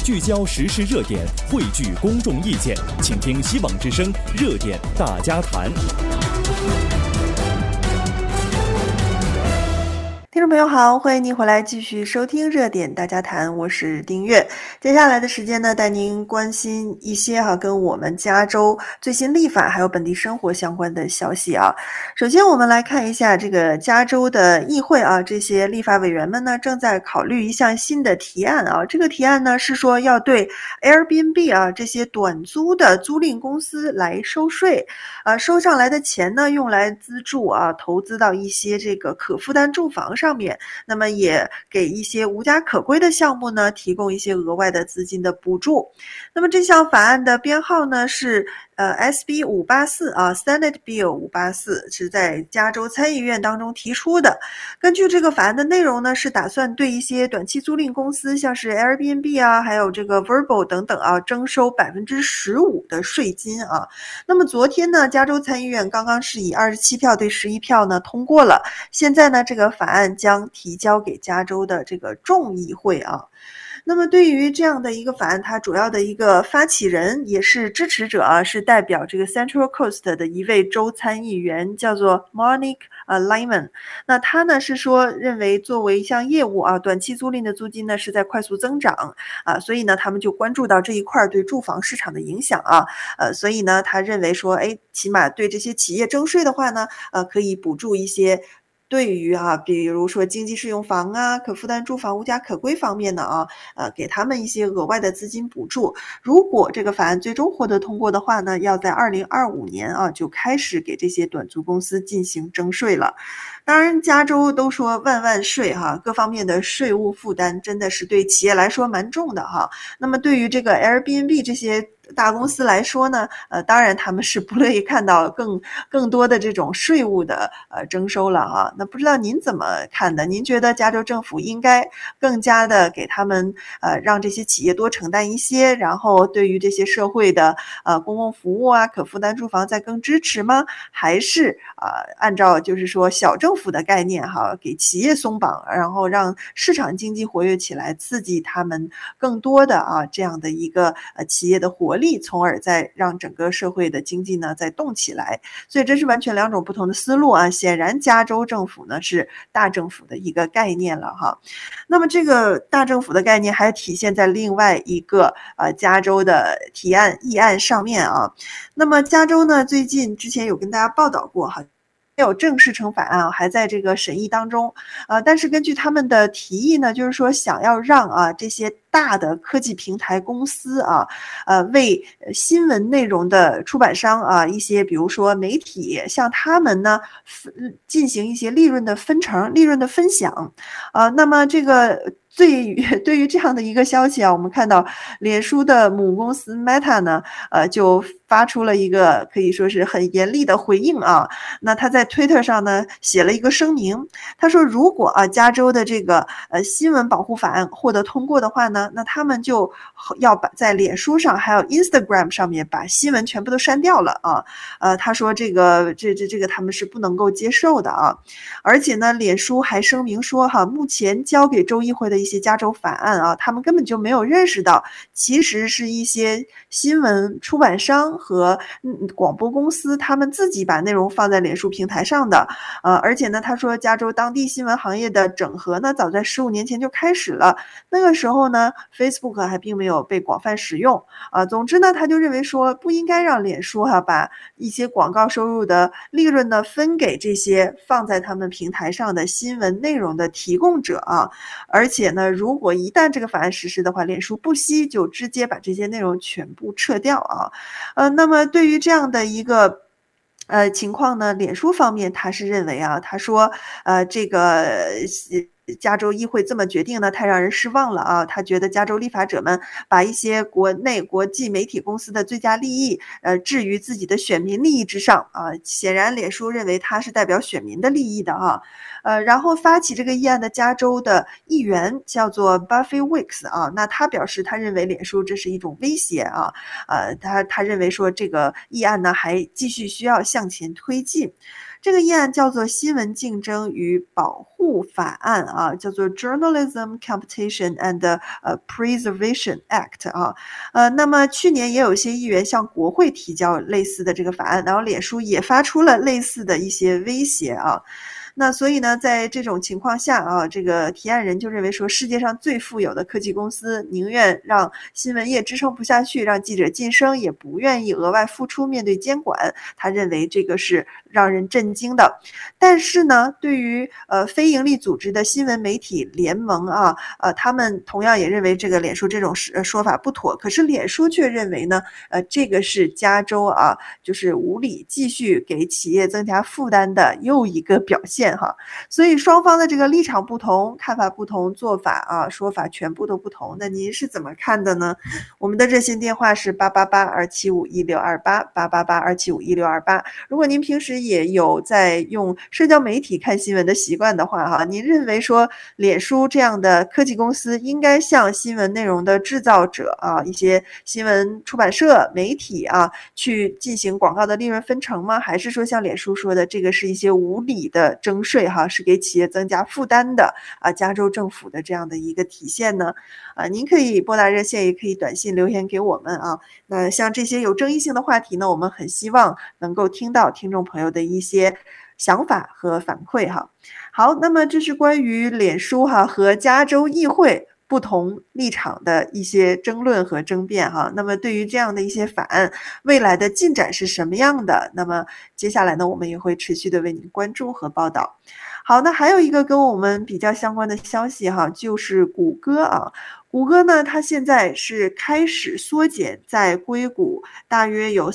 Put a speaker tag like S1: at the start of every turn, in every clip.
S1: 聚焦时事热点，汇聚公众意见，请听希望之声热点大家谈。
S2: 听众朋友好，欢迎您回来继续收听热点大家谈，我是丁月。接下来的时间呢，带您关心一些跟我们加州最新立法还有本地生活相关的消息啊。首先我们来看一下这个加州的议会啊，这些立法委员们呢正在考虑一项新的提案啊。这个提案呢是说要对 Airbnb 啊这些短租的租赁公司来收税，收上来的钱呢用来资助啊投资到一些这个可负担住房上面，那么也给一些无家可归的项目呢提供一些额外的资金的补助。那么这项法案的编号呢是SB 584啊 Senate Bill 584，是在加州参议院当中提出的。根据这个法案的内容呢，是打算对一些短期租赁公司，像是 Airbnb 啊，还有这个 Vrbo 等等啊，征收15%的税金啊。那么昨天呢，加州参议院刚刚是以27票对11票呢通过了。现在呢，这个法案将提交给加州的这个众议会啊。那么对于这样的一个法案，它主要的一个发起人也是支持者啊，是代表这个 Central Coast 的一位州参议员，叫做 Monique Lyman。那他呢是说认为作为一项业务啊，短期租赁的租金呢是在快速增长啊，所以呢他们就关注到这一块对住房市场的影响啊，所以呢他认为说，起码对这些企业征税的话呢，可以补助一些。对于比如说经济适用房啊、可负担住房、无家可归方面呢给他们一些额外的资金补助。如果这个法案最终获得通过的话呢，要在2025年就开始给这些短租公司进行征税了。当然，加州都说万万税各方面的税务负担真的是对企业来说蛮重的那么对于这个 Airbnb 这些大公司来说呢，当然他们是不乐意看到更多的这种税务的征收了那不知道您怎么看的？您觉得加州政府应该更加的给他们让这些企业多承担一些，然后对于这些社会的公共服务可负担住房再更支持吗？还是按照就是说小政府的概念给企业松绑，然后让市场经济活跃起来，刺激他们更多的这样的一个企业的活力，从而再让整个社会的经济呢再动起来。所以这是完全两种不同的思路显然加州政府呢是大政府的一个概念了那么这个大政府的概念还体现在另外一个加州的议案上面那么加州呢最近之前有跟大家报道过没有正式成法案还在这个审议当中但是根据他们的提议呢，就是说想要让这些大的科技平台公司为新闻内容的出版商一些比如说媒体向他们呢进行一些利润的分成、利润的分享那么这个对于这样的一个消息我们看到脸书的母公司 Meta 呢就发出了一个可以说是很严厉的回应那他在 Twitter 上呢写了一个声明，他说如果加州的这个新闻保护法案获得通过的话呢，那他们就要把在脸书上还有 Instagram 上面把新闻全部都删掉了他说这个他们是不能够接受的而且呢脸书还声明说目前交给州议会的一些加州法案他们根本就没有认识到其实是一些新闻出版商和广播公司他们自己把内容放在脸书平台上的而且呢他说加州当地新闻行业的整合呢早在15年前就开始了，那个时候呢 Facebook 还并没有被广泛使用总之呢他就认为说不应该让脸书把一些广告收入的利润呢分给这些放在他们平台上的新闻内容的提供者而且呢如果一旦这个法案实施的话，脸书不惜就直接把这些内容全部撤掉那么对于这样的一个情况呢，脸书方面他是认为他说这个加州议会这么决定呢太让人失望了他觉得加州立法者们把一些国内国际媒体公司的最佳利益置于自己的选民利益之上显然脸书认为他是代表选民的利益的然后发起这个议案的加州的议员叫做 Buffy Wicks 那他表示他认为脸书这是一种威胁他认为说这个议案呢还继续需要向前推进。 这个议案叫做《新闻竞争与保护法案》啊，叫做 Journalism Competition and Preservation Act 啊。那么去年也有一些议员向国会提交类似的这个法案，然后脸书也发出了类似的一些威胁啊。那所以呢，在这种情况下啊，这个提案人就认为说，世界上最富有的科技公司宁愿让新闻业支撑不下去，让记者晋升，也不愿意额外付出面对监管。他认为这个是让人震惊的。但是呢，对于非营利组织的新闻媒体联盟啊，他们同样也认为这个脸书这种说法不妥。可是脸书却认为呢，这个是加州啊，就是无理继续给企业增加负担的又一个表现哈。所以双方的这个立场不同，看法不同，做法啊说法全部都不同。那您是怎么看的呢？我们的热线电话是888-275-1628，888-275-1628。如果您平时也有在用社交媒体看新闻的习惯的话哈，您认为说脸书这样的科技公司应该向新闻内容的制造者啊，一些新闻出版社、媒体啊，去进行广告的利润分成吗？还是说像脸书说的，这个是一些无理的征税哈，是给企业增加负担的啊，加州政府的这样的一个体现呢？您可以拨打热线，也可以短信留言给我们啊。那像这些有争议性的话题呢，我们很希望能够听到听众朋友的一些想法和反馈哈。好，那么这是关于脸书哈和加州议会不同立场的一些争论和争辩哈。那么对于这样的一些法案，未来的进展是什么样的？那么接下来呢，我们也会持续的为您关注和报道。好，那还有一个跟我们比较相关的消息哈，就是谷歌啊。谷歌呢，它现在是开始缩减在硅谷大约有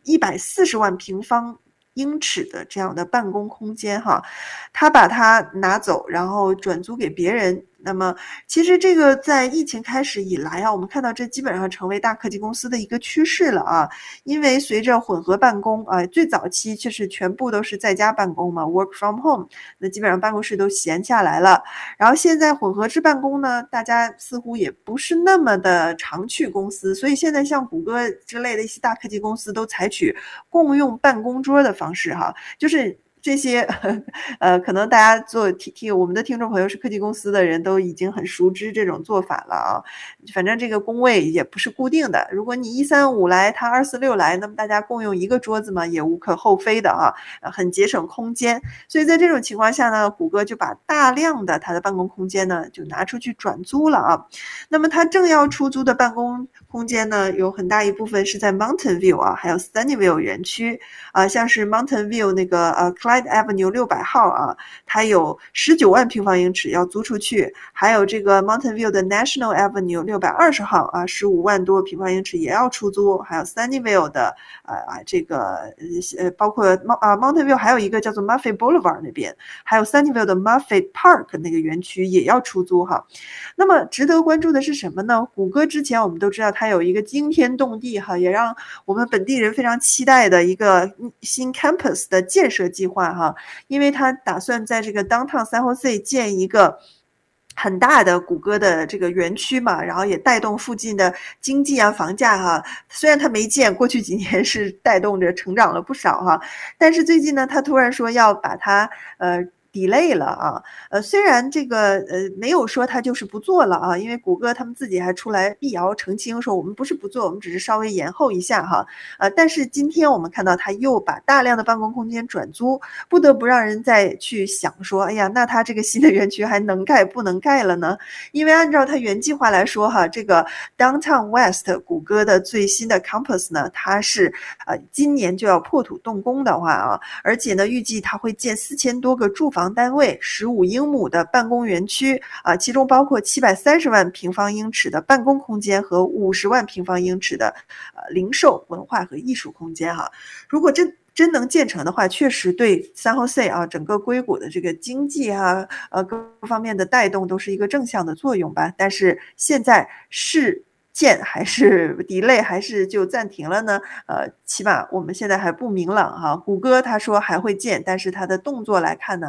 S2: 140万平方英尺的这样的办公空间哈，它把它拿走，然后转租给别人。那么其实这个在疫情开始以来啊，我们看到这基本上成为大科技公司的一个趋势了啊。因为随着混合办公啊，最早期就是全部都是在家办公嘛 ，work from home， 那基本上办公室都闲下来了。然后现在混合制办公呢，大家似乎也不是那么的常去公司，所以现在像谷歌之类的一些大科技公司都采取共用办公桌的方式哈，就是这些可能大家我们的听众朋友是科技公司的人都已经很熟知这种做法了啊。反正这个工位也不是固定的，如果你135来，他246来，那么大家共用一个桌子嘛，也无可厚非的啊，很节省空间。所以在这种情况下呢，谷歌就把大量的它的办公空间呢就拿出去转租了啊。那么它正要出租的办公空间呢，有很大一部分是在 Mountain View 啊，还有 Sunnyvale 园区啊，像是 Mountain View 那个Clyde Avenue 600号啊，它有19万平方英尺要租出去，还有这个 Mountain View 的 National Avenue 620号啊，15万多平方英尺也要出租，还有 Sunnyvale 的这个包括Mountain View 还有一个叫做 Muffet Boulevard 那边，还有 Sunnyvale 的 Muffet Park 那个园区也要出租哈。那么值得关注的是什么呢？谷歌之前我们都知道它有一个惊天动地哈，也让我们本地人非常期待的一个新 campus 的建设计划哈，因为它打算在这个 Downtown San Jose 建一个很大的谷歌的这个园区嘛，然后也带动附近的经济啊、房价哈。虽然它没建，过去几年是带动着成长了不少哈，但是最近呢，它突然说要把它delay 了啊，虽然这个没有说他就是不做了啊，因为谷歌他们自己还出来辟谣澄清说我们不是不做，我们只是稍微延后一下哈，但是今天我们看到他又把大量的办公空间转租，不得不让人再去想说，哎呀，那他这个新的园区还能盖不能盖了呢？因为按照他原计划来说哈，这个 Downtown West 谷歌的最新的 campus 呢，它是今年就要破土动工的话啊，而且呢预计它会建4000多个住房单位，15英亩的办公园区啊，其中包括730万平方英尺的办公空间和50万平方英尺的零售、文化和艺术空间哈。如果真能建成的话，确实对 San Jose 啊整个硅谷的这个经济啊各方面的带动都是一个正向的作用吧。但是现在是建还是 delay 还是就暂停了呢？起码我们现在还不明朗哈。谷歌他说还会建，但是他的动作来看呢，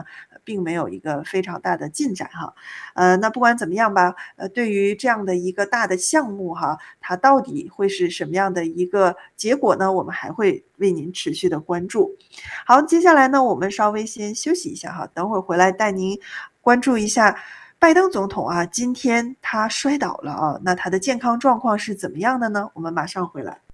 S2: 并没有一个非常大的进展哈。那不管怎么样吧，对于这样的一个大的项目哈，它到底会是什么样的一个结果呢？我们还会为您持续的关注。好，接下来呢，我们稍微先休息一下哈，等会儿回来带您关注一下拜登总统啊，今天他摔倒了啊，那他的健康状况是怎么样的呢？我们马上回来。